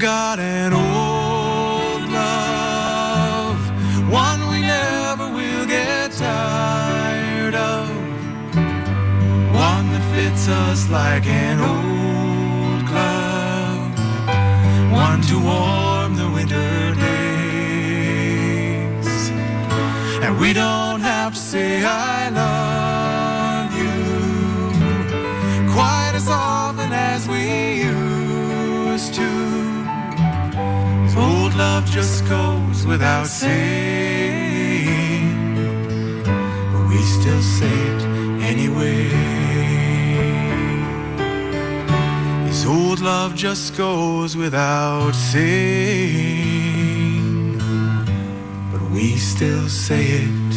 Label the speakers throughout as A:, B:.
A: got an old love, one we never will get tired of, one that fits us like an old glove, one to warm the winter days. And we don't have to say I love you quite as often as we used to. Old love just goes without saying, but we still say it anyway. This old love just goes without saying, but we still say it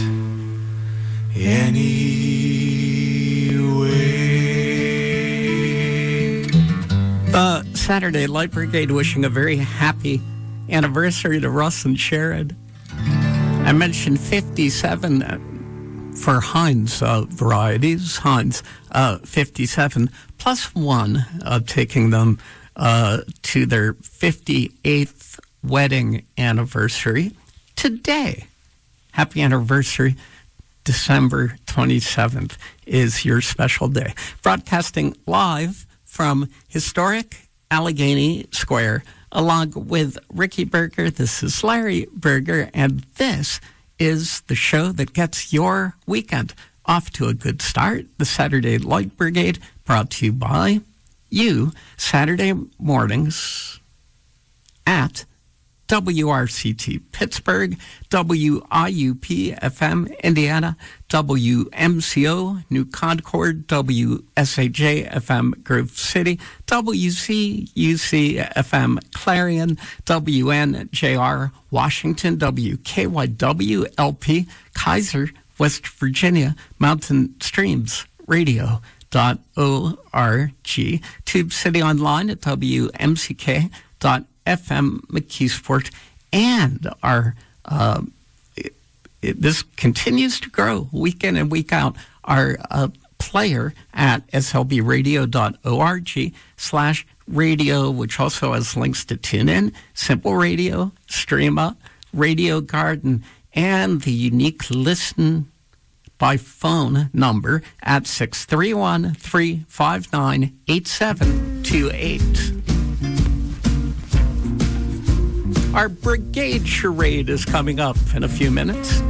A: anyway.
B: The Saturday Light Brigade wishing a very happy anniversary to Russ and Sharon. I mentioned 57 for Heinz varieties. Heinz 57 plus one, taking them to their 58th wedding anniversary today. Happy anniversary. December 27th is your special day. Broadcasting live from historic Allegheny Square, along with Ricky Berger. This is Larry Berger, and this is the show that gets your weekend off to a good start. The Saturday Light Brigade, brought to you by you, Saturday mornings at WRCT Pittsburgh, WIUP-FM Indiana, WMCO New Concord, WSAJ-FM Grove City, WCUC-FM Clarion, WNJR Washington, WKYW-LP Kaiser, West Virginia, Mountain Streams Radio.org, Tube City Online at WMCK.FM McKeesport, and our this continues to grow week in and week out. Our player at slbrradio.org/radio, which also has links to TuneIn, Simple Radio, Streama, Radio Garden, and the unique Listen by phone number at 631-359-8728. Our Brigade Charade is coming up in a few minutes.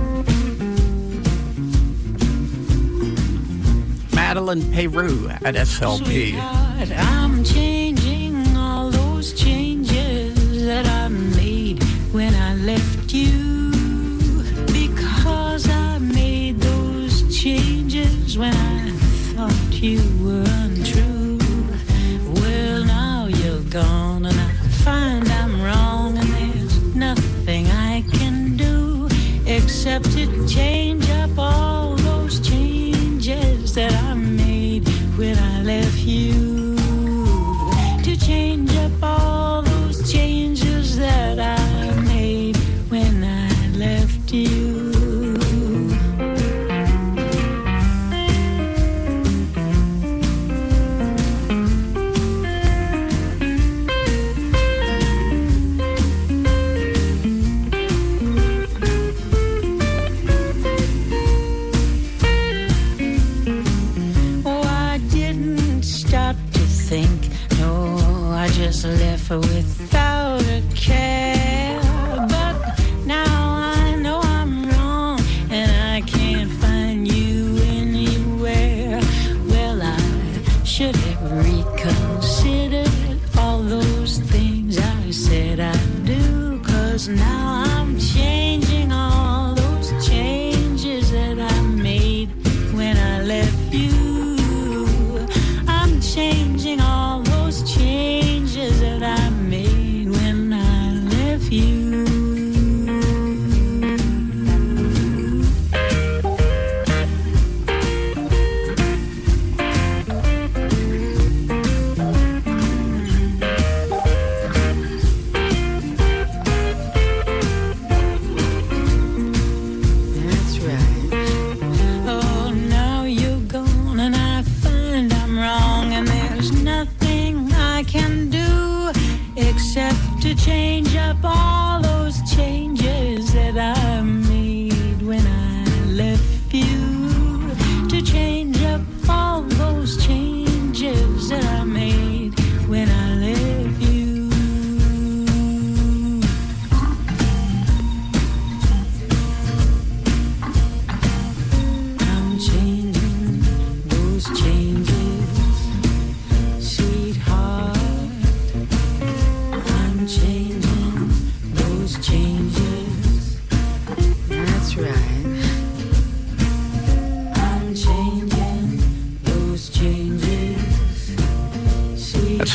B: Madeline Peru at SLP.
C: Sweetheart, I'm changing all those changes that I made when I left you, because I made those changes when I thought you were untrue. Well, now you're gone and I find I'm wrong, and there's nothing I can do except to change up all those changes that I made when I left you. To change up all those changes that I made when I left you. Just left without a care, but now I know I'm wrong and I can't find you anywhere. Well, I should have reconsidered all those things I said I'd do, 'cause now I'm changing all those changes that I made when I left you. I'm changing all those changes that I made when I left you. That's right. Oh, now you're gone and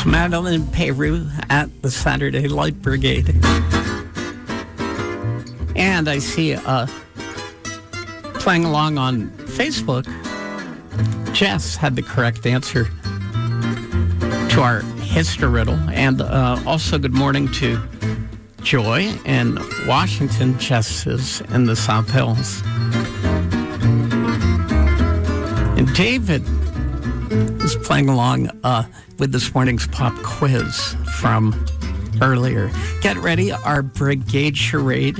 B: It's Madeline Peru at the Saturday Light Brigade. And I see playing along on Facebook, Jess had the correct answer to our history riddle. And also good morning to Joy in Washington. Jess is in the South Hills. And David is playing along with this morning's pop quiz from earlier. Get ready, our Brigade Charade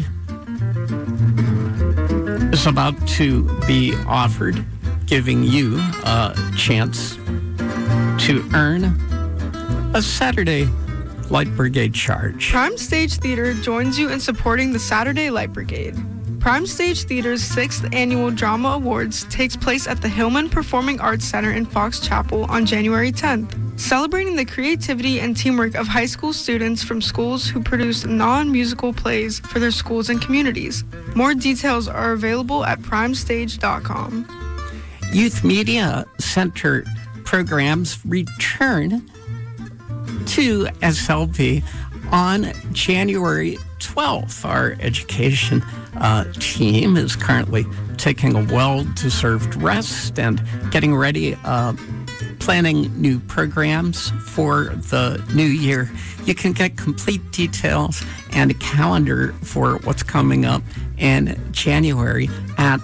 B: is about to be offered, giving you a chance to earn a Saturday Light Brigade charge.
D: Prime Stage Theater joins you in supporting the Saturday Light Brigade. Prime Stage Theater's 6th Annual Drama Awards takes place at the Hillman Performing Arts Center in Fox Chapel on January 10th, celebrating the creativity and teamwork of high school students from schools who produce non-musical plays for their schools and communities. More details are available at primestage.com.
B: Youth Media Center programs return to SLP on January 12th. Our education team is currently taking a well-deserved rest and getting ready, planning new programs for the new year. You can get complete details and a calendar for what's coming up in January at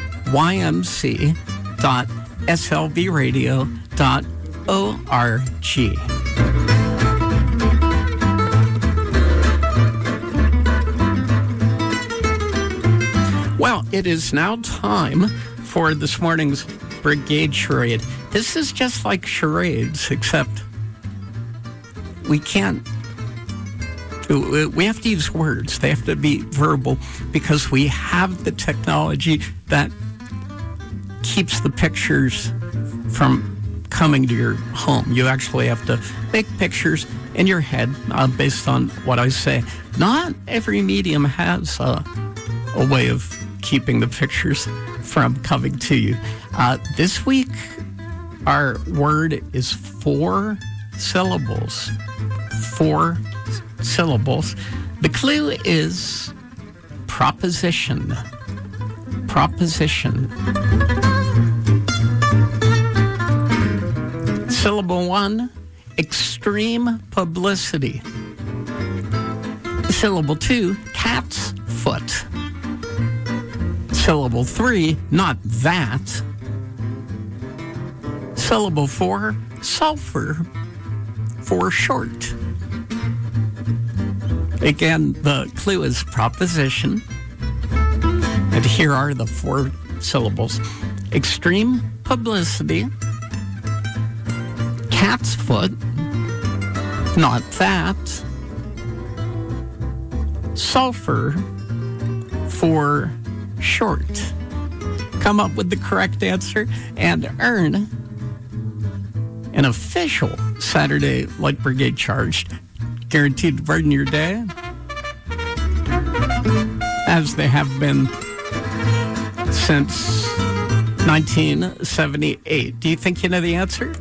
B: ymc.slbradio.org. Well, it is now time for this morning's Brigade Charade. This is just like charades, except we have to use words. They have to be verbal because we have the technology that keeps the pictures from coming to your home. You actually have to make pictures in your head based on what I say. Not every medium has a way of keeping the pictures from coming to you. This week, our word is 4 syllables. 4 syllables. The clue is proposition. Proposition. Syllable 1, extreme publicity. Syllable 2, cat's foot. Syllable 3, not that. Syllable 4, sulfur, for short. Again, the clue is proposition. And here are the 4 syllables. Extreme publicity, cat's foot, not that, sulfur, for short. Come up with the correct answer and earn an official Saturday Light Brigade charge, guaranteed to brighten your day, as they have been since 1978. Do you think you know the answer?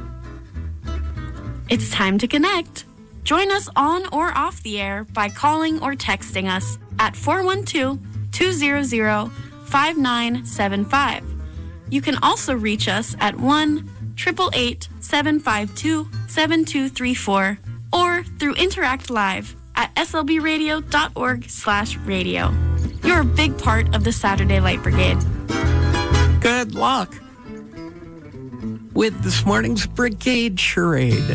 E: It's time to connect. Join us on or off the air by calling or texting us at 412-200-5975. You can also reach us at 1-888-752-7234 or through Interact Live at slbradio.org/radio. You're a big part of the Saturday Light Brigade.
B: Good luck with this morning's Brigade Charade.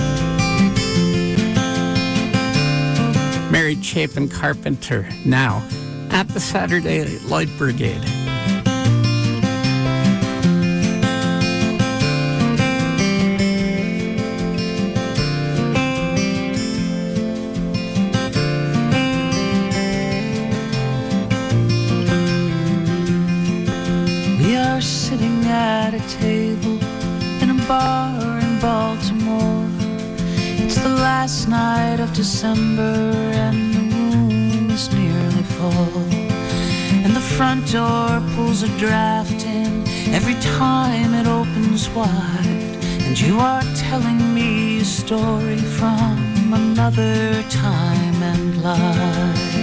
B: Mary Chapin Carpenter now at the Saturday Light Brigade.
C: We are sitting at a table in a bar in Baltimore. It's the last night of December and the room is nearly full. And the front door pulls a draft in every time it opens wide. And And you are telling me a story from another time and life.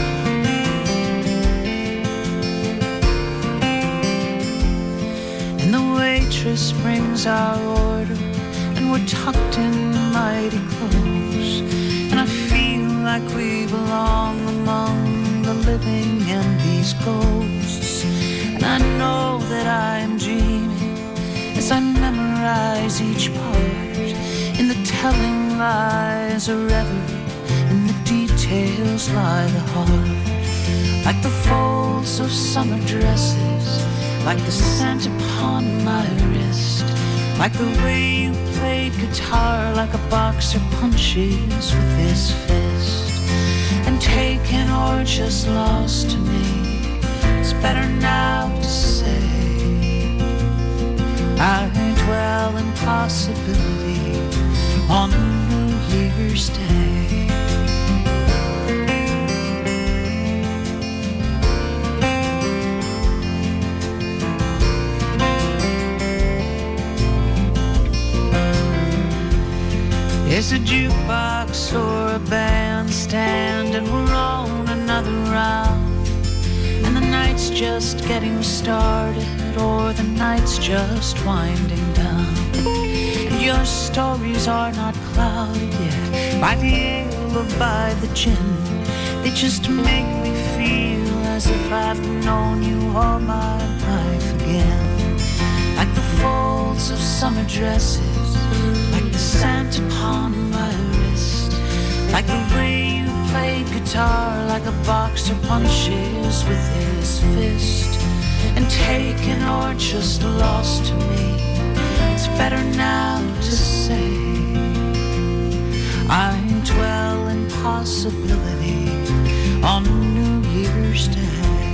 C: And the waitress brings our order, and we're tucked in mighty close. And I feel like we belong among the living and these ghosts. And I know that I am dreaming as I memorize each part. In the telling lies a reverie, in the details lie the heart. Like the folds of summer dresses, like the scent upon my wrist, like the way you played guitar, like a boxer punches with his fist. And taken or just lost to me, it's better now to say I dwell in possibility on New Year's Day. It's a jukebox or a bandstand, and we're on another round. And the night's just getting started, or the night's just winding down. And your stories are not clouded yet by the ale or by the gin. They just make me feel as if I've known you all my life again. Like the folds of summer dresses, like the scent upon my wrist, like the way you played guitar, like a boxer punches with his fist. And taken or just lost to me, it's better now to say I dwell in possibility on New Year's Day.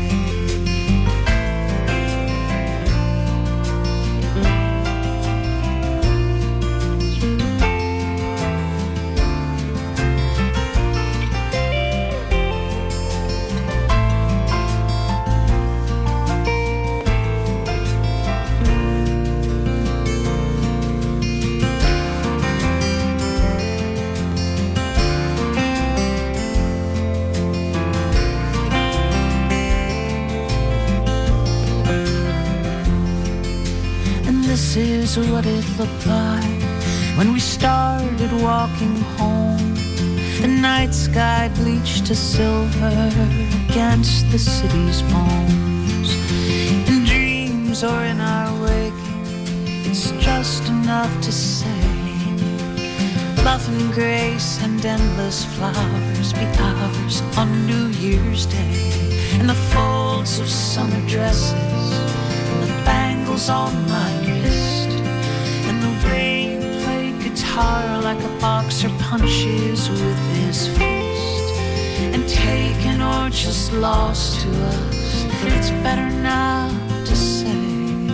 C: This is what it looked like when we started walking home. The night sky bleached to silver against the city's bones. In dreams or in our waking, it's just enough to say love and grace and endless flowers be ours on New Year's Day. And the folds of summer dresses, and the bangles on my wrist, and the way you played guitar like a boxer punches with his fist. And taken or just lost to us, it's better now to say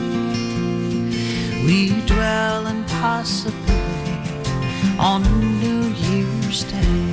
C: we dwell in possibility on New Year's Day.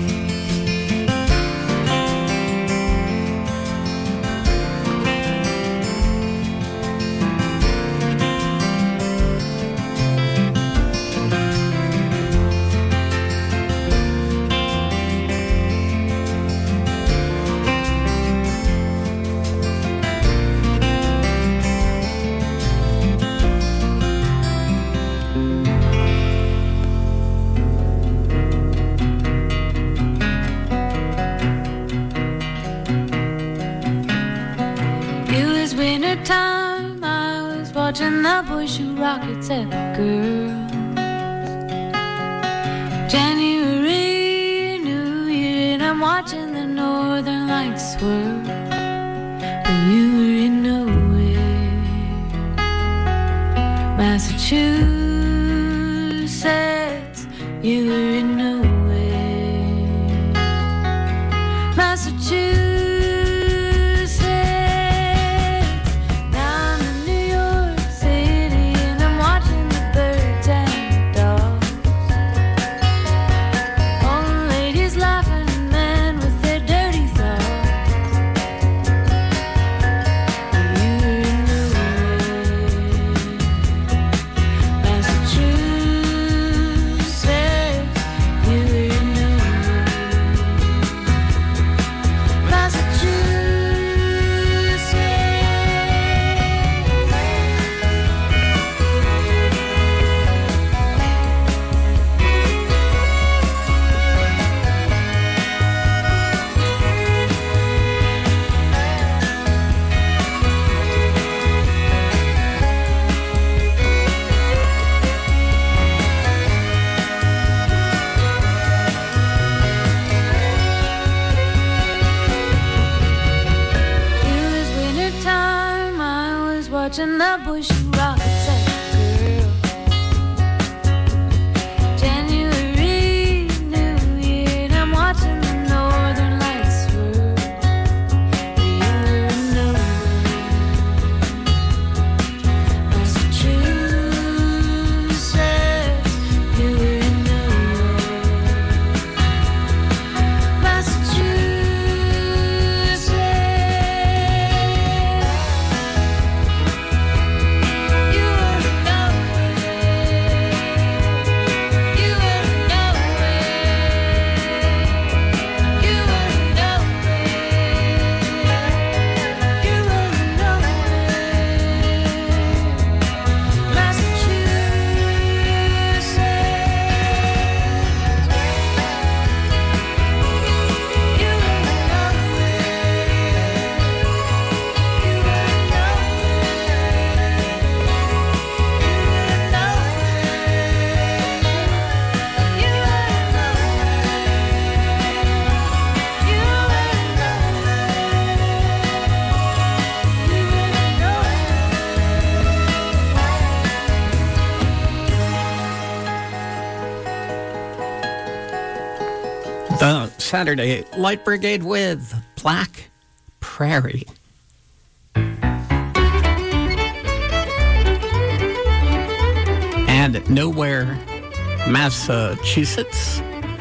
C: Time I was watching the boys shoot rockets at the girls. January, New Year, and I'm watching the northern lights swirl. But you were in nowhere. Massachusetts, you were in nowhere. Massachusetts.
F: Massachusetts.
C: in the bush, you rock a girl. January, New Year, and I'm watching the northern lights swirl. You were nowhere. Massachusetts, you were nowhere. Massachusetts, you were nowhere. You were nowhere. You were nowhere. You were nowhere. Massachusetts. You were
B: The Saturday Light Brigade with Black Prairie. And Nowhere, Massachusetts.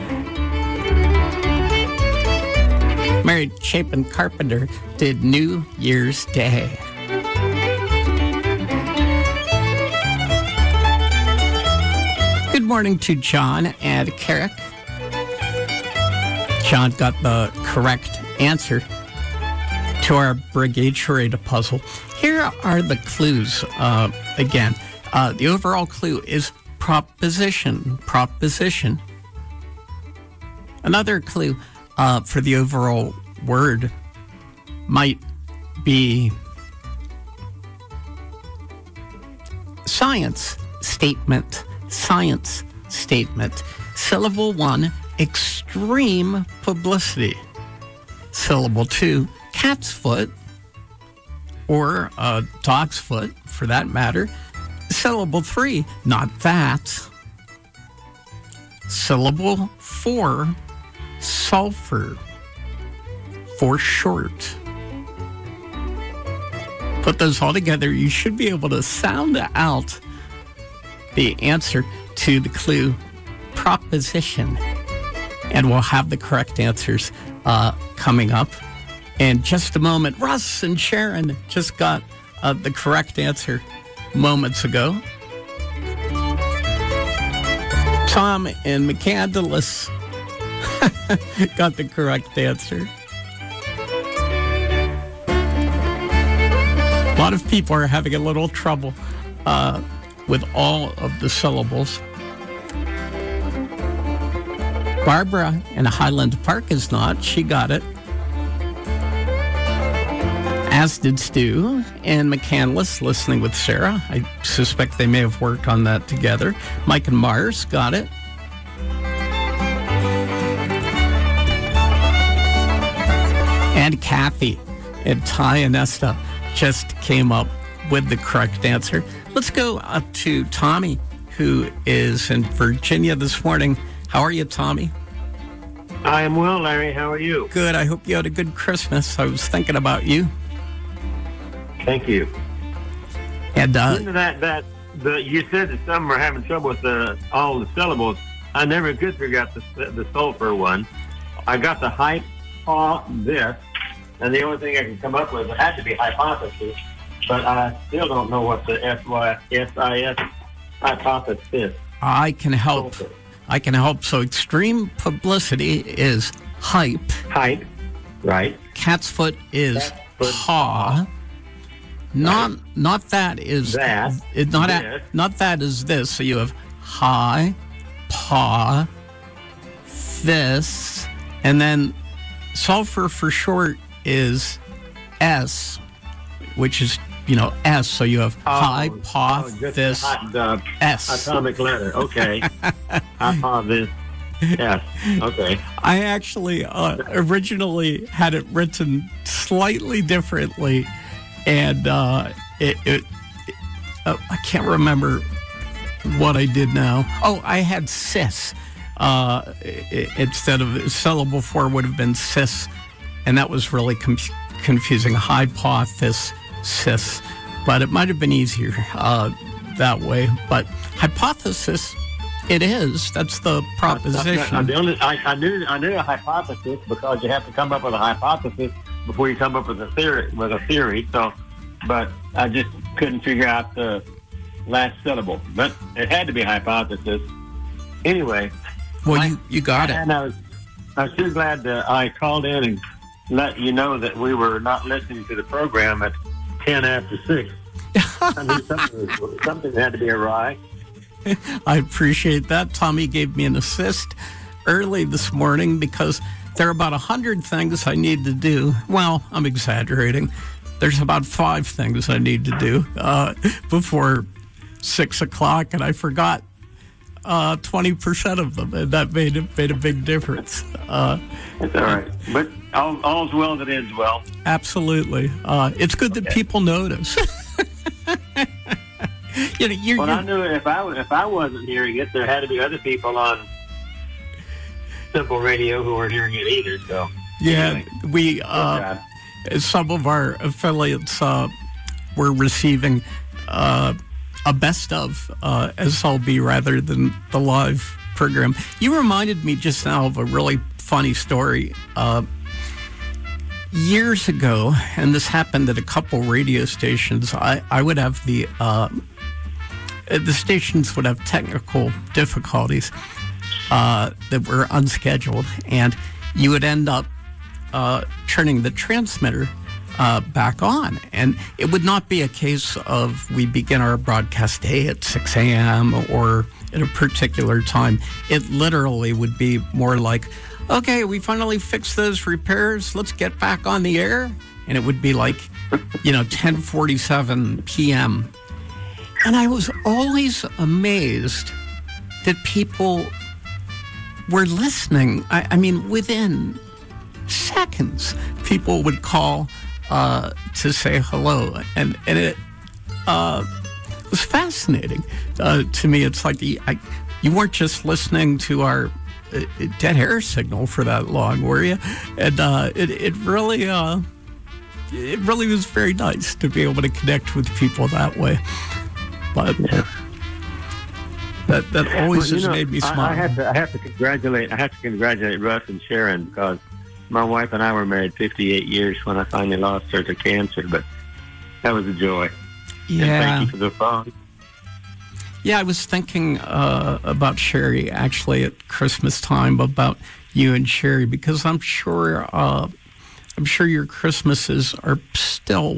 B: Mary Chapin Carpenter did New Year's Day. Good morning to John and Carrick. John got the correct answer to our Brigade Charade puzzle. Here are the clues again. The overall clue is proposition. Proposition. Another clue for the overall word might be science statement. Science statement. Syllable 1, extreme publicity. Syllable 2, cat's foot, or dog's foot for that matter. Syllable 3, not that. Syllable 4, sulfur, for short. Put those all together, you should be able to sound out the answer to the clue proposition. And we'll have the correct answers coming up in just a moment. Russ and Sharon just got the correct answer moments ago. Tom and McCandless got the correct answer. A lot of people are having a little trouble with all of the syllables. Barbara in Highland Park is not. She got it. As did Stu and McCandless, listening with Sarah. I suspect they may have worked on that together. Mike and Mars got it. And Kathy and Ty and Nesta just came up with the correct answer. Let's go up to Tommy, who is in Virginia this morning. How are you, Tommy?
F: I am well, Larry. How are you?
B: Good. I hope you had a good Christmas. I was thinking about you.
F: Thank you.
B: And
F: you said that some are having trouble with all the syllables. I never could figure out the sulfur one. I got the this, and the only thing I could come up with had to be hypothesis, but I still don't know what the SIS hypothesis.
B: I can help.
F: Sulfur.
B: I can help. So extreme publicity is hype.
F: Hype, right.
B: Cat's foot is
F: Cat's foot,
B: paw. Not that is
F: that.
B: Not that is this. So you have high, paw, this, and then sulfur for short is S, which is S. So you have high, paw, this, S.
F: Atomic letter. Okay. I paw this. Yes. Okay.
B: I actually originally had it written slightly differently, and I can't remember what I did now. Oh, I had cis. Instead of syllable 4 would have been cis, and that was really confusing. Hypothesis, but it might have been easier that way. But hypothesis, it is. That's the proposition.
F: I knew a hypothesis because you have to come up with a hypothesis before you come up with a theory. So, but I just couldn't figure out the last syllable. But it had to be hypothesis. Anyway.
B: Well, you got it.
F: And I was so glad that I called in and let you know that we were not listening to the program at 10 after 6. I knew something had to be awry.
B: I appreciate that. Tommy gave me an assist early this morning because there are about 100 things I need to do. Well, I'm exaggerating. There's about 5 things I need to do before 6 o'clock, and I forgot 20% of them, and that made a big difference.
F: That's all right. But all's well that ends well.
B: Absolutely. It's good that people notice.
F: I knew if I wasn't hearing it, there had to be other people on Simple Radio who weren't hearing it either. So
B: yeah, we some of our affiliates were receiving a best of SLB rather than the live program. You reminded me just now of a really funny story. Years ago, and this happened at a couple radio stations, I would have the stations would have technical difficulties that were unscheduled, and you would end up turning the transmitter back on. And it would not be a case of we begin our broadcast day at 6 a.m. or at a particular time. It literally would be more like, okay, we finally fixed those repairs. Let's get back on the air. And it would be like, 10:47 p.m. And I was always amazed that people were listening. I mean, within seconds, people would call to say hello, and it was fascinating to me. It's like you weren't just listening to our dead air signal for that long, were you? And it really was very nice to be able to connect with people that way. But that always just made me smile.
F: I have to congratulate Russ and Sharon, because my wife and I were married 58 years when I finally lost her to cancer, but that was a joy.
B: Yeah.
F: And thank you for the phone.
B: Yeah, I was thinking about Sherry actually at Christmas time, about you and Sherry, because I'm sure your Christmases are still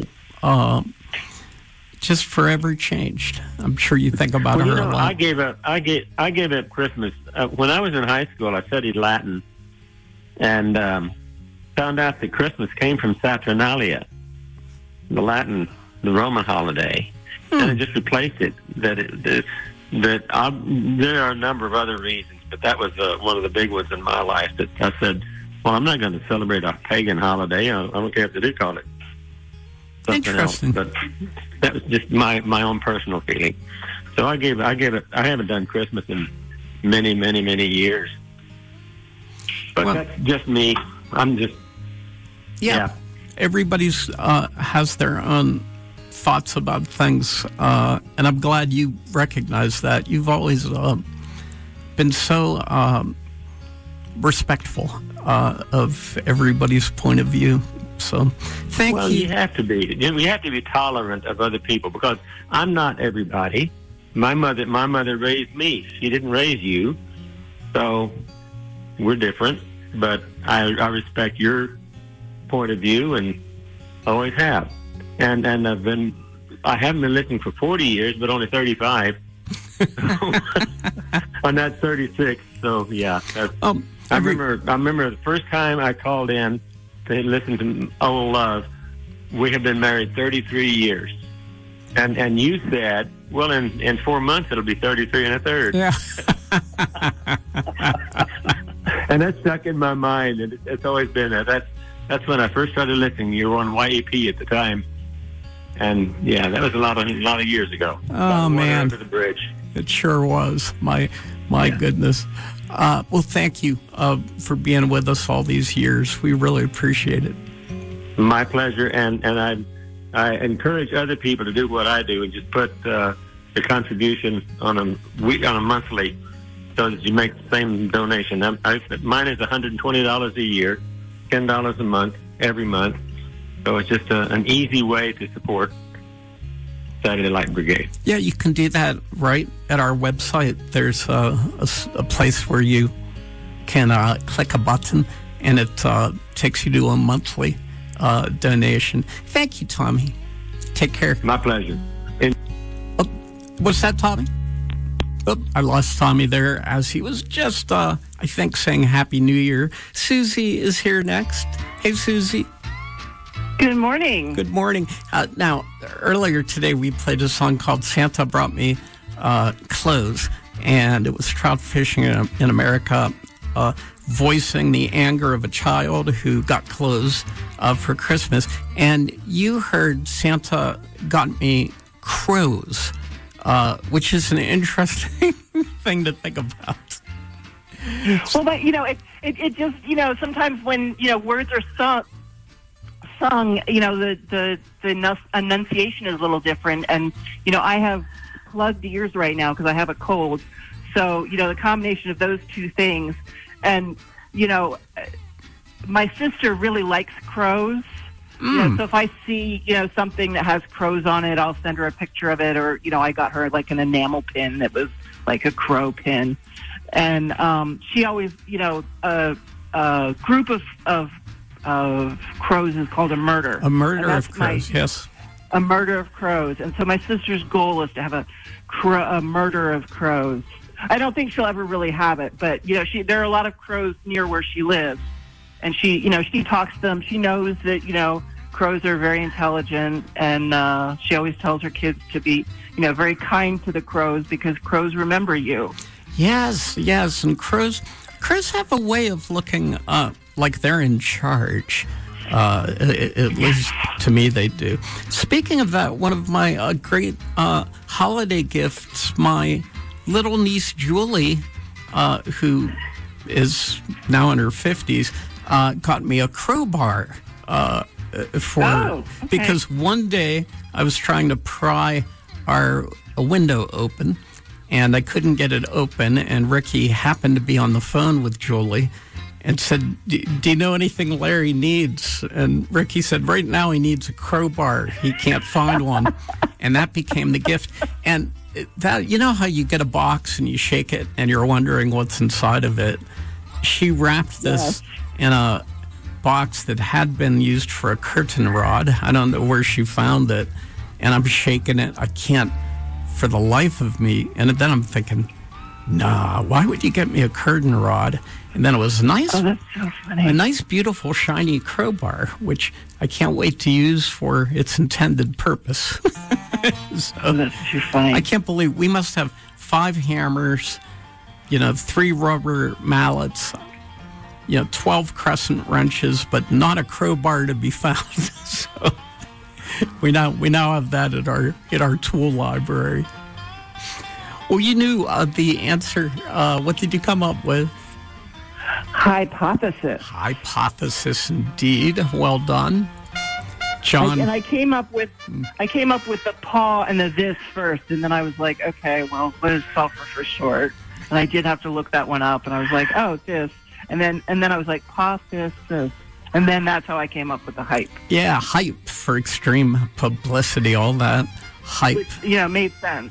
B: just forever changed. I'm sure you think about her a lot.
F: I gave up Christmas when I was in high school. I studied Latin, and found out that Christmas came from Saturnalia, the Roman holiday, and it just replaced it. There are a number of other reasons, but that was one of the big ones in my life. That I said, well, I'm not going to celebrate a pagan holiday. I don't care if they do call it something else. But that was just my own personal feeling. So I gave it. I haven't done Christmas in many, many, many years. But that's just me. I'm just... Yeah.
B: Everybody's has their own thoughts about things, and I'm glad you recognize that. You've always been so respectful of everybody's point of view. So thank you.
F: Well, you have to be. You have to be tolerant of other people, because I'm not everybody. My mother raised me. She didn't raise you. So we're different, but I respect your point of view and always have. And I haven't been listening for 40 years, but only 35. On that 36. So yeah. I remember the first time I called in to listen to Old Love. We have been married 33 years. And you said, well, in 4 months it'll be 33 and a third.
B: Yeah.
F: And that stuck in my mind, and it's always been that. That's when I first started listening. You were on YAP at the time, And yeah, that was a lot of years ago.
B: Oh, man.
F: Under the bridge.
B: It sure was. My goodness. Well, thank you for being with us all these years. We really appreciate it.
F: My pleasure. And I encourage other people to do what I do and just put the contribution on a monthly, so that you make the same donation. Mine is $120 a year, $10 a month, every month. So it's just an easy way to support Saturday Light Brigade.
B: Yeah, you can do that right at our website. There's a place where you can click a button, and it takes you to a monthly donation. Thank you, Tommy. Take care.
F: My pleasure.
B: What's that, Tommy? Oh, I lost Tommy there as he was just, I think, saying Happy New Year. Susie is here next. Hey, Susie.
G: Good morning.
B: Good morning. Now, earlier today, we played a song called Santa Brought Me Clothes, and it was trout fishing in America, voicing the anger of a child who got clothes for Christmas. And you heard Santa Got Me Crows, which is an interesting thing to think about.
G: Well, but, it just, sometimes when, words are sung, the enunciation is a little different. And, I have plugged ears right now because I have a cold. So, the combination of those two things. And, my sister really likes crows. So if I see, something that has crows on it, I'll send her a picture of it. Or, I got her like an enamel pin that was like a crow pin. And she always, a group of crows is called a murder.
B: A murder of crows, yes.
G: A murder of crows. And so my sister's goal is to have a murder of crows. I don't think she'll ever really have it, but, there are a lot of crows near where she lives. And she talks to them. She knows that, crows are very intelligent. And she always tells her kids to be, very kind to the crows because crows remember you.
B: Yes. And crows have a way of looking like they're in charge. At least to me they do. Speaking of that, one of my great holiday gifts, my little niece Julie, who is now in her 50s, got me a crowbar because one day I was trying to pry a window open and I couldn't get it open, and Ricky happened to be on the phone with Julie and said, do you know anything Larry needs? And Ricky said, right now he needs a crowbar. He can't find one. And that became the gift. And that, how you get a box and you shake it and you're wondering what's inside of it? She wrapped this in a box that had been used for a curtain rod. I don't know where she found it. And I'm shaking it. I can't for the life of me. And then I'm thinking, nah, why would you get me a curtain rod? And then it was nice.
G: Oh, that's so funny.
B: A nice, beautiful, shiny crowbar, which I can't wait to use for its intended purpose.
G: That's too funny.
B: I can't believe we must have 5 hammers, 3 rubber mallets, 12 crescent wrenches, but not a crowbar to be found. So we now have that at our tool library. Well, you knew the answer. What did you come up with?
G: Hypothesis.
B: Hypothesis, indeed. Well done, John.
G: I came up with the paw and the this first, and then I was like, okay, well, what is sulfur for short? And I did have to look that one up, and I was like, oh, this, and then I was like, paw, this, and then that's how I came up with the hype.
B: Yeah, hype for extreme publicity, all that hype.
G: Which, made sense.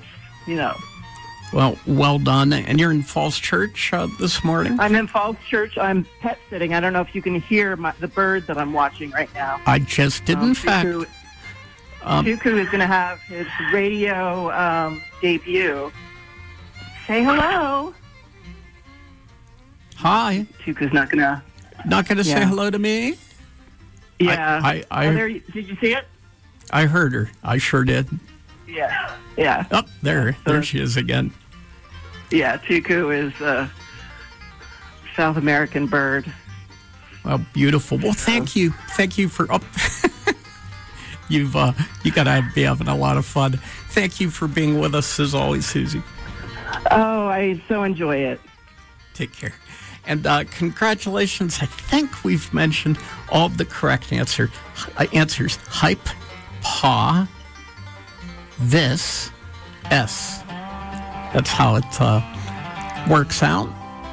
B: Well done. And you're in Falls Church this morning?
G: I'm in Falls Church. I'm pet sitting. I don't know if you can hear the bird that I'm watching right now.
B: I just did, in fact.
G: Tuku is going to have his radio debut. Say hello.
B: Hi.
G: Tuku's not going to...
B: say hello to me?
G: Yeah. Did you see it?
B: I heard her. I sure did.
G: Yeah.
B: Oh, there she is again.
G: Yeah, Tuku is a South American bird.
B: Well, beautiful. Well, thank you. Thank you for... You got to be having a lot of fun. Thank you for being with us as always, Susie.
G: Oh, I so enjoy it.
B: Take care. And congratulations. I think we've mentioned all of the correct answers. Hype, paw, this, S. That's how it works out.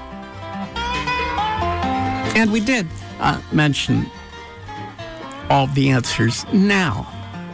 B: And we did mention all the answers now.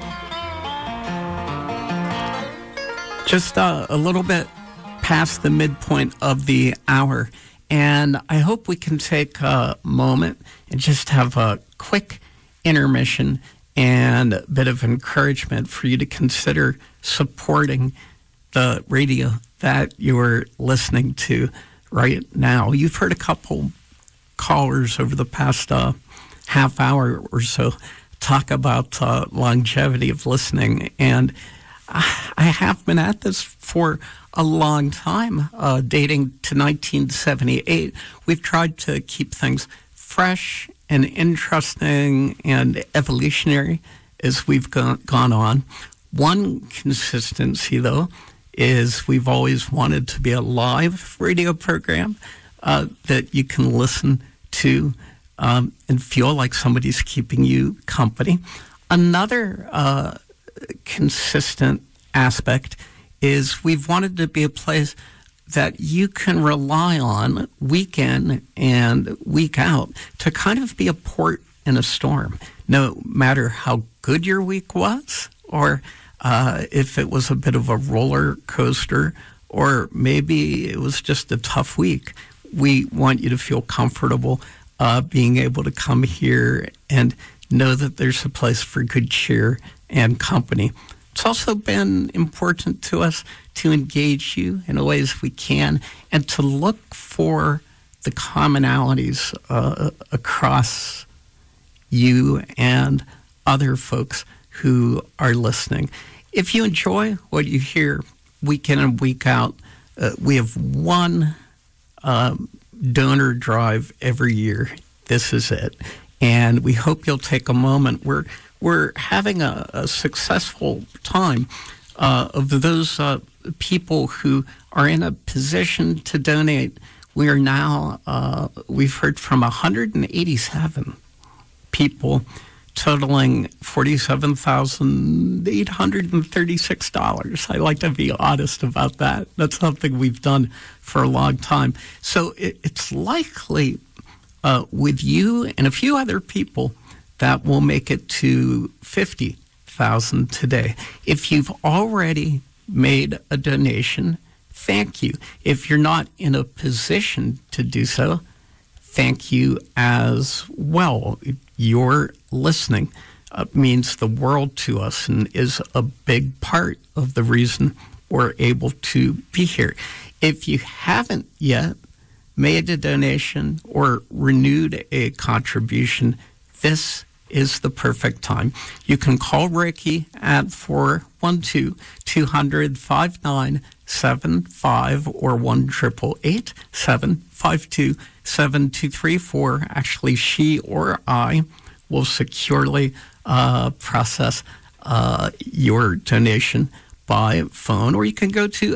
B: Just a little bit past the midpoint of the hour, and I hope we can take a moment and just have a quick intermission and a bit of encouragement for you to consider supporting the radio that you're listening to right now. You've heard a couple callers over the past half hour or so talk about longevity of listening, and I have been at this for a long time, dating to 1978. We've tried to keep things fresh and interesting and evolutionary as we've gone on. One consistency, though, is we've always wanted to be a live radio program that you can listen to and feel like somebody's keeping you company. Another consistent aspect is we've wanted to be a place that you can rely on week in and week out to kind of be a port in a storm, no matter how good your week was, or if it was a bit of a roller coaster, or maybe it was just a tough week. We want you to feel comfortable being able to come here and know that there's a place for good cheer and company. It's also been important to us to engage you in ways we can and to look for the commonalities across you and other folks who are listening. If you enjoy what you hear week in and week out, we have one donor drive every year. This is it. And we hope you'll take a moment. We're having a successful time of those people who are in a position to donate. We are now, we've heard from 187 people, totaling $47,836. I like to be honest about that. That's something we've done for a long time. So it's likely with you and a few other people that will make it to 50,000 today. If you've already made a donation, thank you. If you're not in a position to do so, thank you as well. Your listening means the world to us and is a big part of the reason we're able to be here. If you haven't yet made a donation or renewed a contribution, this is the perfect time. You can call Ricky at 412-200-5975 or 1-888-752-7234. Actually, she or I will securely process your donation by phone, or you can go to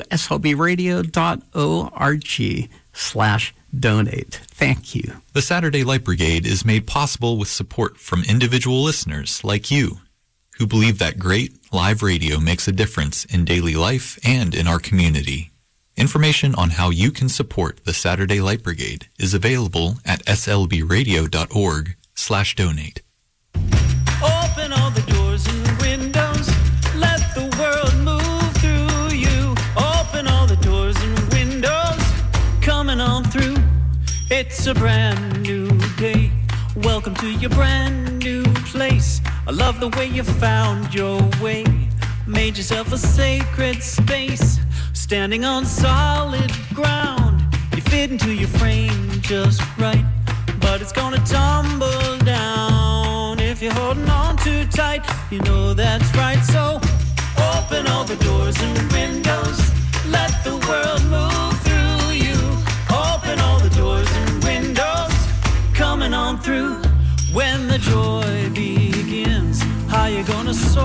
B: slbradio.org/donate. Thank you.
H: The Saturday Light Brigade is made possible with support from individual listeners like you, who believe that great live radio makes a difference in daily life and in our community. Information on how you can support the Saturday Light Brigade is available at slbradio.org/donate.
C: Open all the doors and windows, let the world move through you. Open all the doors and windows, coming on through. It's a brand new day. Welcome to your brand new place. I love the way you found your way. Made yourself a sacred space, standing on solid ground. You fit into your frame just right, but it's gonna tumble down if you're holding on too tight. You know that's right. So open all the doors and windows, let the world move through you. Open all the doors and windows, coming on through. When the joy begins, how you gonna soar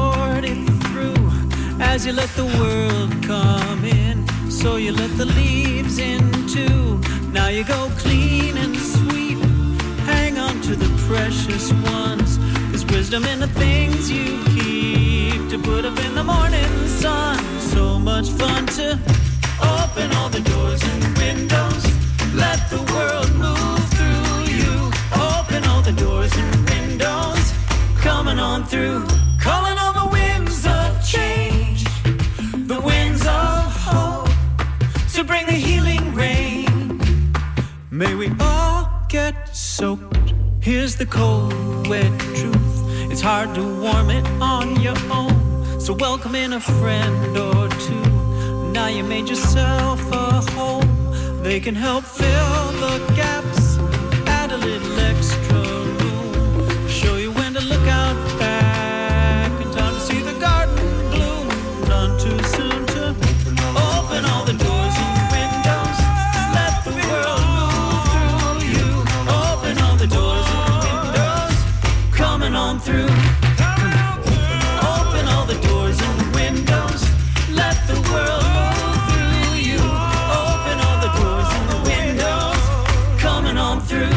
I: as you let the world come in. So you let the leaves in too. Now you go clean and sweet. Hang on to the precious ones. There's wisdom in the things you keep. To put up in the morning sun. So much fun to open all the doors and windows. Let the world move through you. Open all the doors and windows. Coming on through. Calling on the winds of change. The winds of hope. To bring the healing rain. May we all get soaked. Here's the cold, wet truth. It's hard to warm it on your own. So welcome in a friend or two. Now you made yourself a home. They can help fill the gaps. Add a little extra room. Show you when to look out back. In time to see the garden bloom. None too soon to open all the doors and windows. Let the world move through you. Open all the doors and windows. Coming on through. Open all the doors and windows. Let the world move through you. Open all the doors and windows. Coming on through.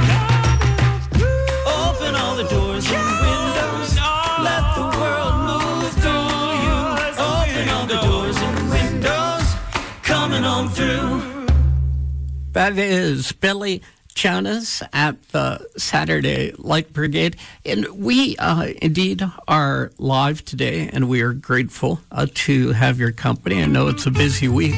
I: Open all the doors and windows. Let the world move through you. Open all the doors and windows. Coming on through.
B: That is Billy Jonas at the Saturday Light Brigade. And we indeed are live today, and we are grateful to have your company. I know it's a busy week.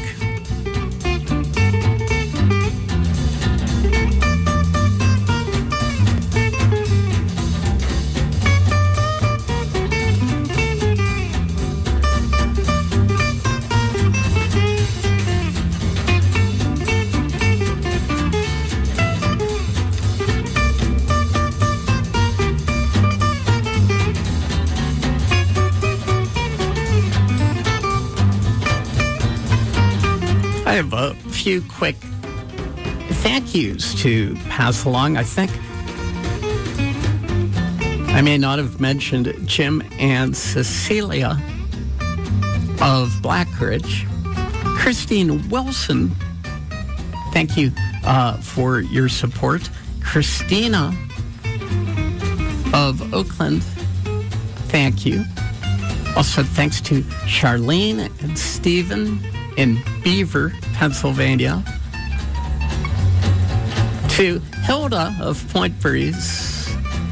B: I have a few quick thank yous to pass along. I think I may not have mentioned Jim and Cecilia of Blackridge. Christine Wilson, thank you for your support. Christina of Oakland, thank you. Also, thanks to Charlene and Stephen in Beaver, Pennsylvania. To Hilda of Point Breeze.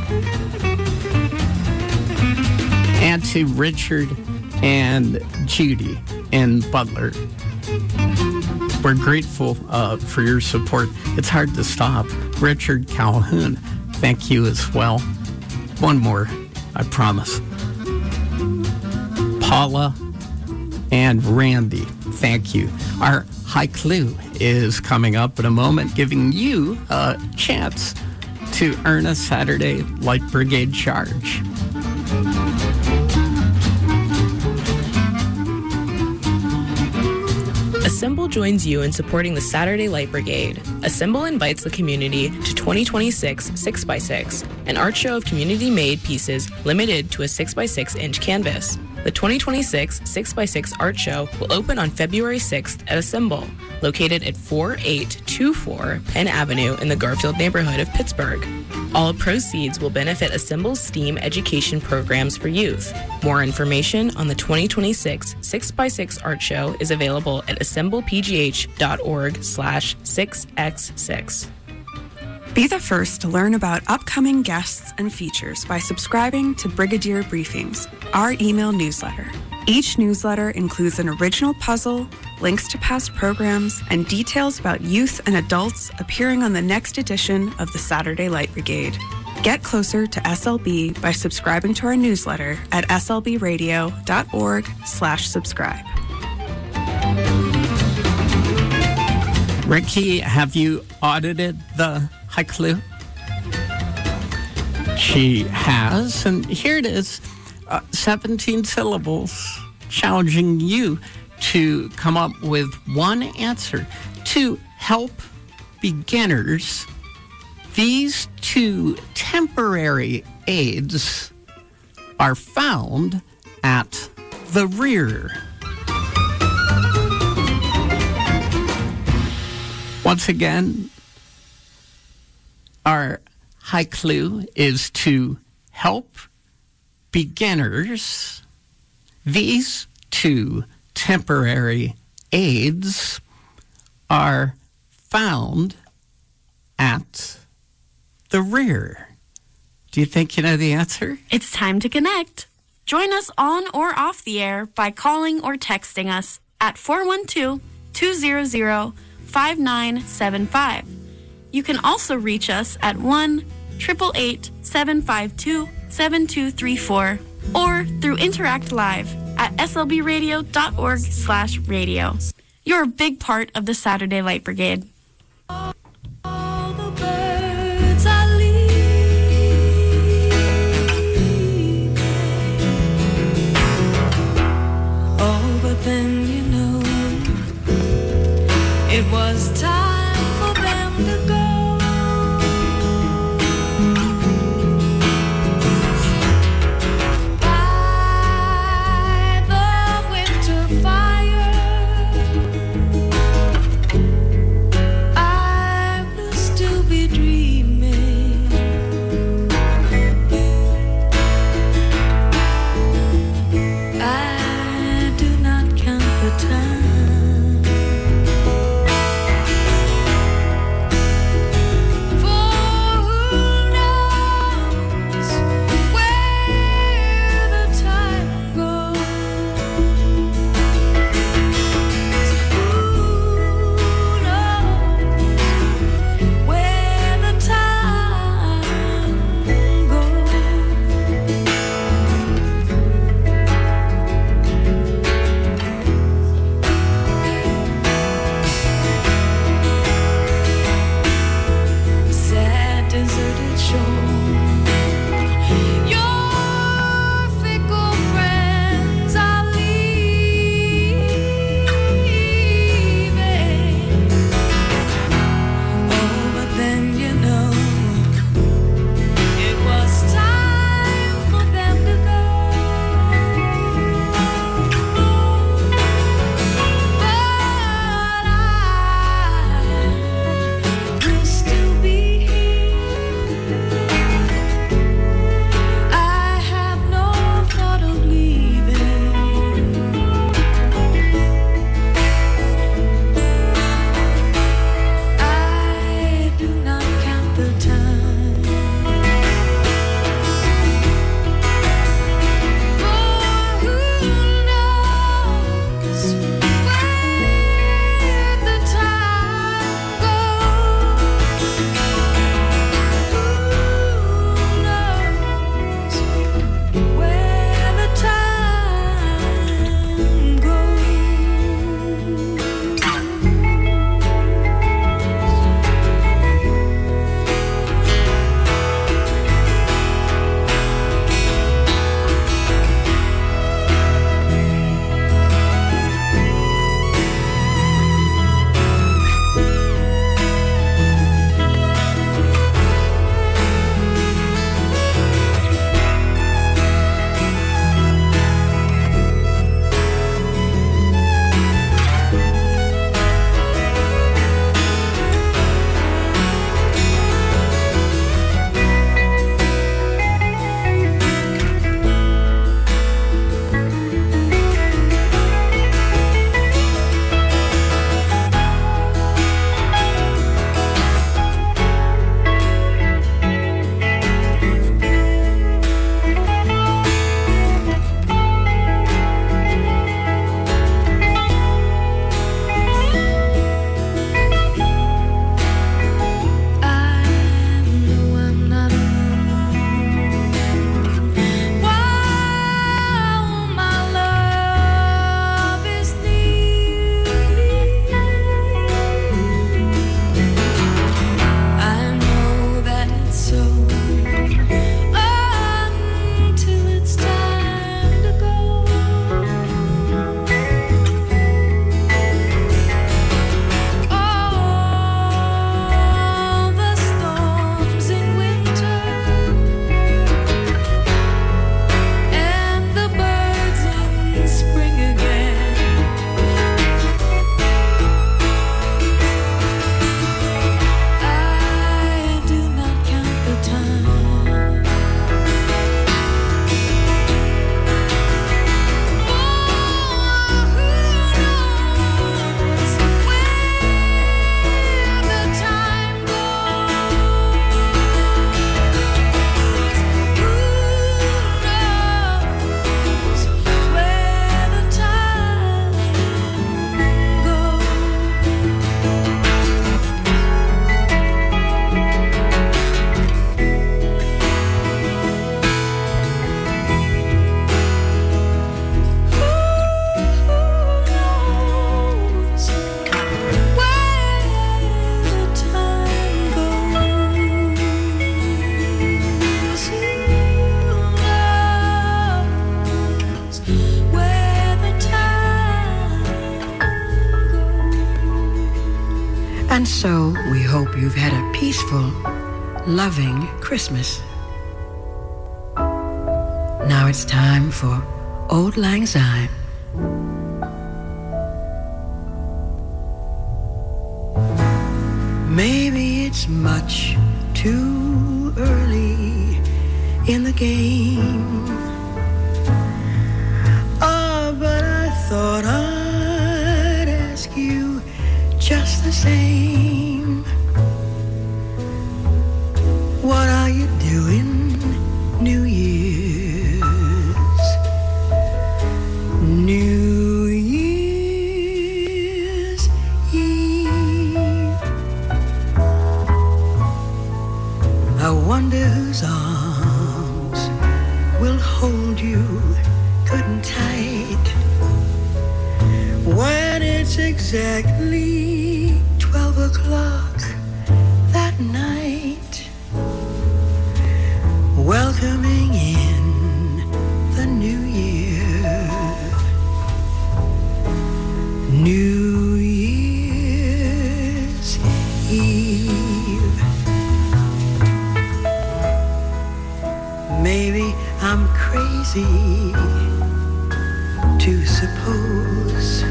B: And to Richard and Judy in Butler. We're grateful for your support. It's hard to stop. Richard Calhoun, thank you as well. One more, I promise. Paula and Randy, thank you. Our High Clue is coming up in a moment, giving you a chance to earn a Saturday Light Brigade charge.
J: Assemble joins you in supporting the Saturday Light Brigade. Assemble invites the community to 2026 6x6, an art show of community-made pieces limited to a 6x6-inch canvas. The 2026 6x6 art show will open on February 6th at Assemble, located at 4824 Penn Avenue in the Garfield neighborhood of Pittsburgh. All proceeds will benefit Assemble's STEAM education programs for youth. More information on the 2026 6x6 art show is available at assemblepgh.org/6x6.
K: Be the first to learn about upcoming guests and features by subscribing to Brigadier Briefings, our email newsletter. Each newsletter includes an original puzzle, links to past programs, and details about youth and adults appearing on the next edition of the Saturday Light Brigade. Get closer to SLB by subscribing to our newsletter at slbradio.org/subscribe.
B: Ricky, have you audited the High Clue? She has, and here it is, 17 syllables, challenging you to come up with one answer to help beginners. These two temporary aids are found at the rear. Once again, our high clue is to help beginners. These two temporary aids are found at the rear. Do you think you know the answer?
E: It's time to connect. Join us on or off the air by calling or texting us at 412-200-5975. You can also reach us at 1-888-752-7234 or through Interact Live at slbradio.org/radio. You're a big part of the Saturday Light Brigade.
C: Then you know it was time for them to go. By the winter fire, I will still be dreaming. I do not count the time.
L: And so we hope you've had a peaceful, loving Christmas. Now it's time for Auld Lang Syne. Maybe it's much too early in the game. Oh, but I thought I'd ask you just the same. What are you doing New Year's? New Year's Eve. I wonder whose arms will hold you good and tight when it's exactly 12 o'clock that night, welcoming in the new year. New Year's Eve. Maybe I'm crazy to suppose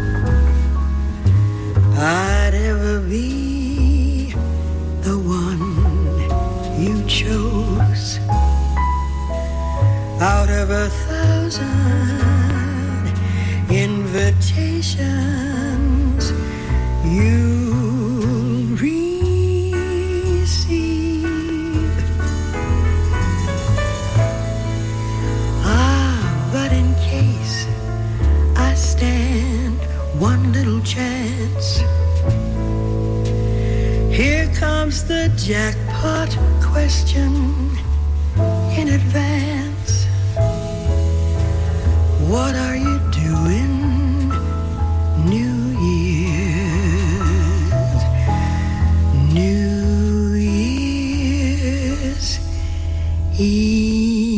L: I'd ever be the one you chose out of 1,000 invitations you'll receive. But in case I stand one little chance, here comes the jackpot question in advance. What are you doing New Year's? New Year's Eve.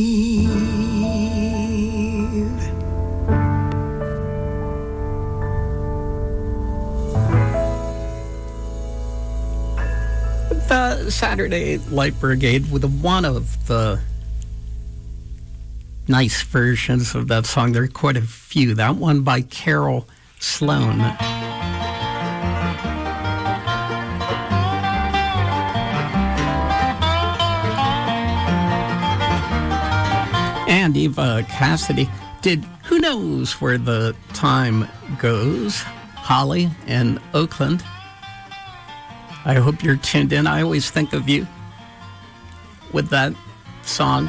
B: The Saturday Light Brigade with one of the nice versions of that song. There are quite a few. That one by Carol Sloan. And Eva Cassidy did Who Knows Where the Time Goes, Holly in Oakland. I hope you're tuned in. I always think of you with that song.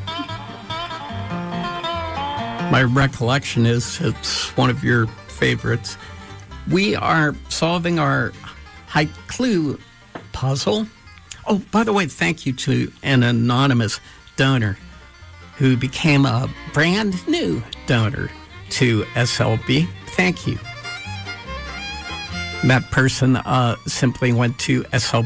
B: My recollection is it's one of your favorites. We are solving our Haiku puzzle. Oh, by the way, thank you to an anonymous donor who became a brand new donor to SLB. Thank you. That person simply went to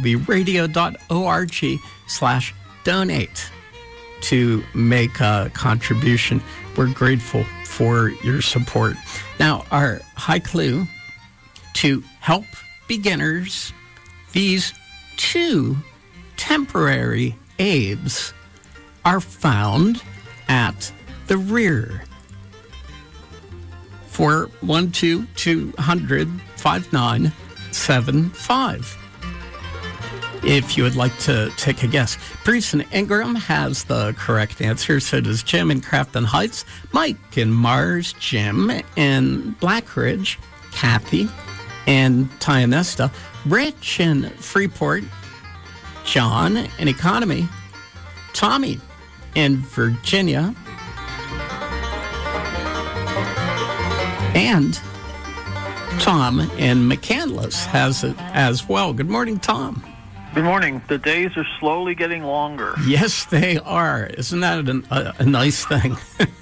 B: slbradio.org/donate to make a contribution. We're grateful for your support. Now, our high clue to help beginners, these two temporary aids are found at the rear. 412-200-5975. If you would like to take a guess. Bruce in Ingram has the correct answer. So does Jim in Crafton Heights, Mike in Mars, Jim in Blackridge, Kathy in Tionesta, Rich in Freeport, John in Economy, Tommy in Virginia, and Tom in McCandless has it as well. Good morning, Tom.
M: Good morning. The days are slowly getting longer.
B: Yes, they are. Isn't that a nice thing?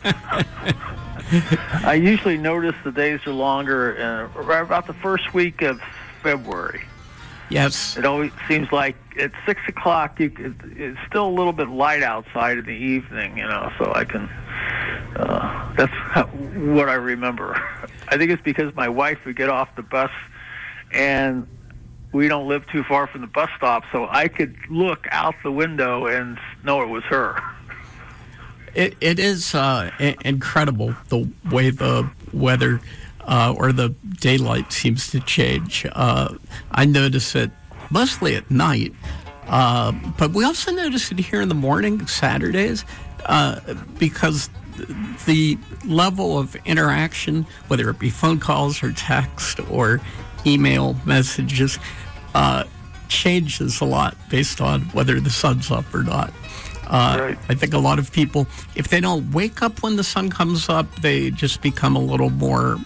M: I usually notice the days are longer right about the first week of February.
B: Yes.
M: It always seems like at 6 o'clock, it's still a little bit light outside in the evening, so I can... that's what I remember. I think it's because my wife would get off the bus and we don't live too far from the bus stop, so I could look out the window and know it was her.
B: It is incredible the way the weather or the daylight seems to change. I notice it mostly at night, but we also notice it here in the morning, Saturdays, because the level of interaction, whether it be phone calls or text or email messages, changes a lot based on whether the sun's up or not.
M: Right.
B: I think a lot of people, if they don't wake up when the sun comes up, they just become a little more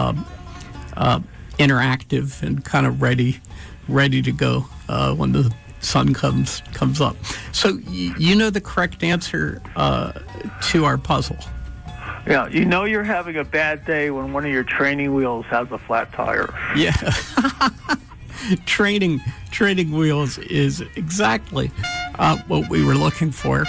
B: interactive and kind of ready to go when the sun comes up. So you know the correct answer to our puzzle.
M: Yeah, you know you're having a bad day when one of your training wheels has a flat tire.
B: Yeah. Training wheels is exactly what we were looking for.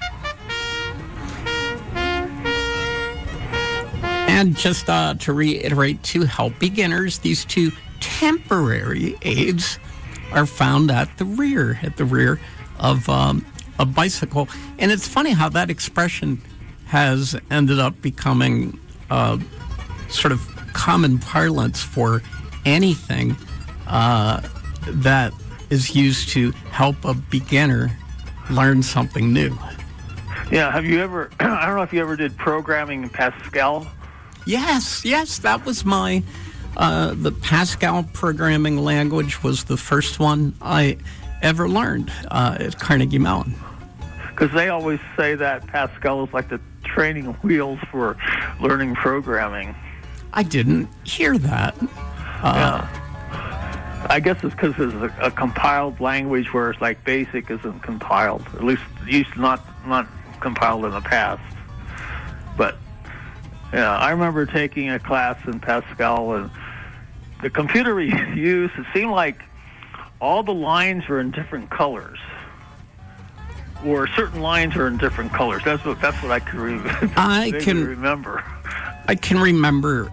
B: And just to reiterate, to help beginners, these two temporary aids are found at the rear of a bicycle. And it's funny how that expression has ended up becoming sort of common parlance for anything that is used to help a beginner learn something new.
M: Yeah, have you ever, I don't know if you ever did programming in Pascal?
B: Yes, that was my, the Pascal programming language was the first one I ever learned at Carnegie Mellon.
M: Because they always say that Pascal is like the training wheels for learning programming.
B: I didn't hear that.
M: Yeah. I guess it's because it's a compiled language where it's like BASIC isn't compiled. At least it used to not compiled in the past. But yeah, I remember taking a class in Pascal, and the computer we used, it seemed like all the lines were in different colors, or certain lines are in different colors. That's what I can remember.
B: I can remember.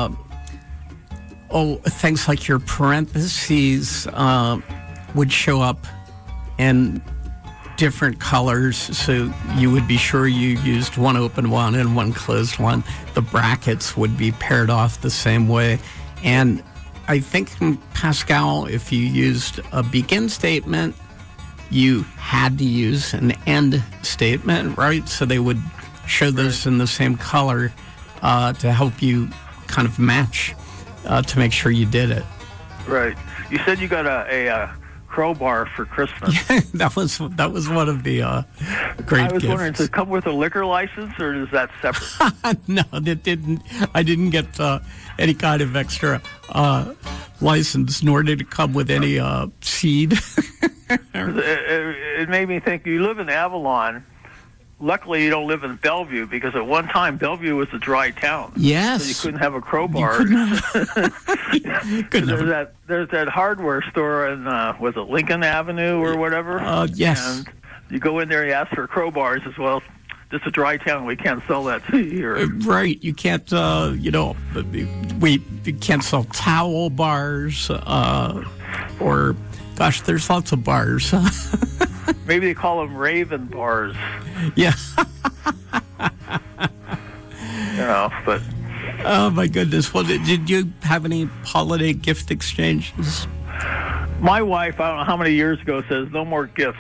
B: Things like your parentheses would show up in different colors, so you would be sure you used one open one and one closed one. The brackets would be paired off the same way. And I think in Pascal, if you used a begin statement, you had to use an end statement, right? So they would show those in the same color to help you kind of match to make sure you did it.
M: Right. You said you got a crowbar for Christmas.
B: Yeah, that was one of the great gifts.
M: I was wondering, does it come with a liquor license, or is that separate?
B: No, it didn't. I didn't get any kind of extra license, nor did it come with any seed.
M: It made me think, you live in Avalon. Luckily, you don't live in Bellevue, because at one time, Bellevue was a dry town.
B: Yes.
M: So you couldn't have a crowbar. There's that hardware store in, was it Lincoln Avenue or whatever?
B: Yes.
M: And you go in there, you ask for crowbars as well. This is a dry town. We can't sell that to you here.
B: Right. You can't, we can't sell towel bars or, gosh, there's lots of bars.
M: Maybe they call them Raven bars.
B: Yeah.
M: But.
B: Oh, my goodness. Well, did you have any holiday gift exchanges?
M: My wife, I don't know how many years ago, says no more gifts.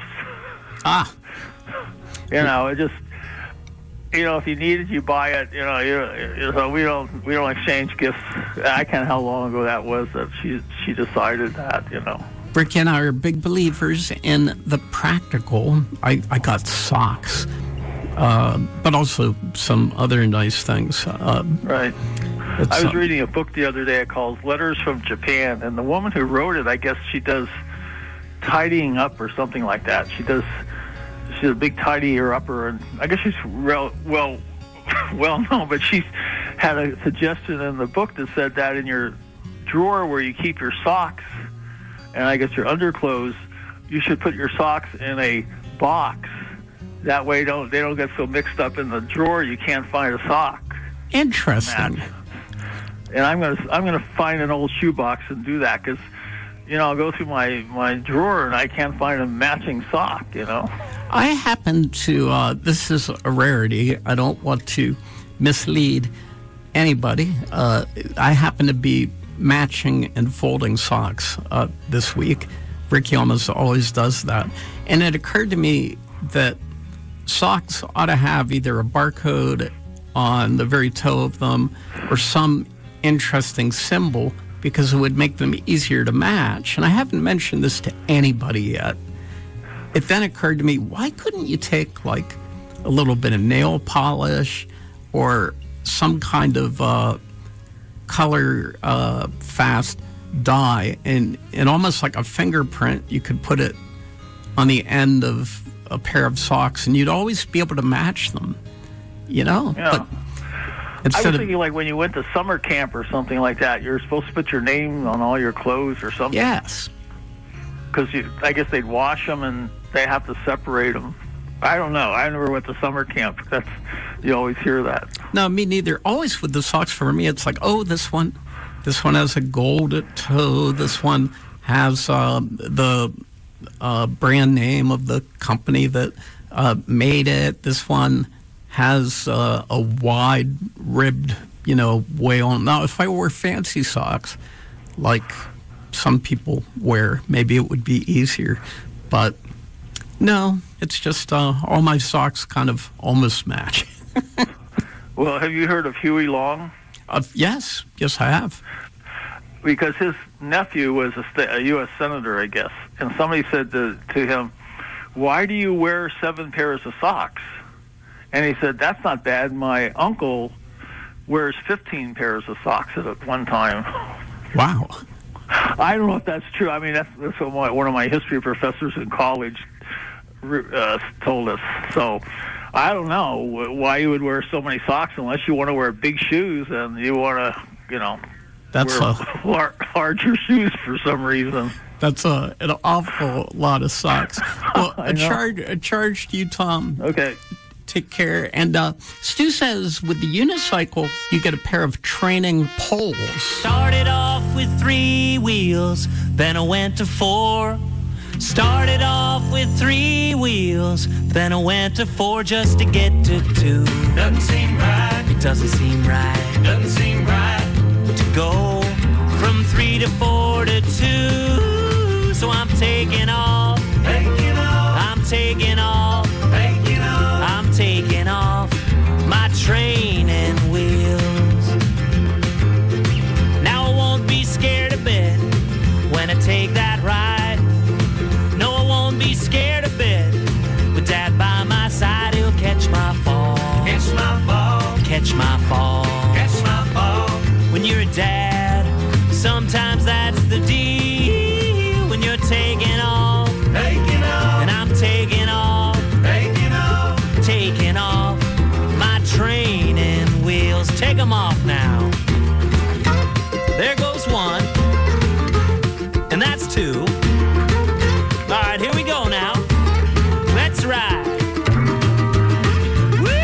M: It just, if you need it, you buy it. So we don't exchange gifts. I can't know how long ago that was that she decided that.
B: Rick and I are big believers in the practical. I got socks, but also some other nice things.
M: Right. I was reading a book the other day called Letters from Japan, and the woman who wrote it, I guess she does tidying up or something like that. She's a big tidier-upper, and I guess she's well known, but she had a suggestion in the book that said that in your drawer where you keep your socks, and I guess your underclothes, you should put your socks in a box. That way they don't get so mixed up in the drawer you can't find a sock.
B: Interesting.
M: And I'm gonna find an old shoebox and do that, because I'll go through my drawer and I can't find a matching sock,
B: I happen to, this is a rarity. I don't want to mislead anybody. I happen to be matching and folding socks this week. Ricky almost always does that. And it occurred to me that socks ought to have either a barcode on the very toe of them or some interesting symbol, because it would make them easier to match. And I haven't mentioned this to anybody yet. It then occurred to me, why couldn't you take like a little bit of nail polish or some kind of color fast dye and almost like a fingerprint, you could put it on the end of a pair of socks and you'd always be able to match them,
M: Yeah.
B: But
M: I was thinking like when you went to summer camp or something like that, you're supposed to put your name on all your clothes or something.
B: Yes.
M: Because I guess they'd wash them and they have to separate them. I don't know. I never went to summer camp. You always hear that.
B: No, me neither. Always with the socks for me, it's like, oh, this one has a gold toe. This one has the brand name of the company that made it. This one has a wide ribbed, whale. Now, if I wore fancy socks, like some people wear, maybe it would be easier. But no, it's just all my socks kind of almost match.
M: Well, have you heard of Huey Long?
B: Yes, I have.
M: Because his nephew was a U.S. Senator, I guess. And somebody said to him, why do you wear 7 pairs of socks? And he said, that's not bad. My uncle wears 15 pairs of socks at one time.
B: Wow.
M: I don't know if that's true. I mean, that's what one of my history professors in college told us. So I don't know why you would wear so many socks unless you want to wear big shoes and you want to,
B: that's
M: wear larger shoes for some reason.
B: That's an awful lot of socks. Well, a charge to you, Tom.
M: Okay.
B: Take care. And Stu says with the unicycle, you get a pair of training poles.
I: Started off with 3 wheels, then I went to 4. Started off with 3 wheels, then I went to 4 just to get to 2. Doesn't seem right. It doesn't seem right. Doesn't seem right to go from 3 to 4 to 2. So I'm taking off. Taking off. I'm taking off. Taking off. I'm taking off my training wheels. Now I won't be scared a bit when I take that ride. No, I won't be scared a bit with Dad by my side. He'll catch my fall. Catch my fall. Catch my fall. Catch my fall. When you're a dad, sometimes that's the deal. When you're taking off. Taking off. And I'm taking off. Taking off. Taking off my training wheels. Take them off now. There goes 1. And that's 2. All right, here we go now. Let's ride. Woo!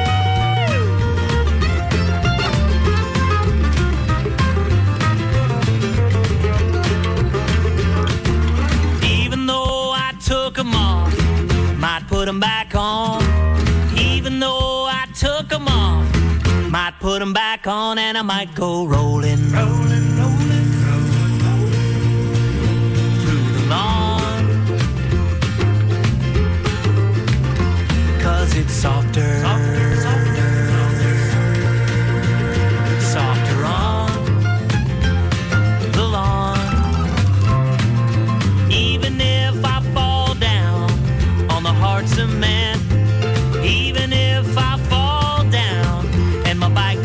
I: Even though I took them off, might put them back on. Even though I took them off, might put them back on, and I might go rolling. Rolling.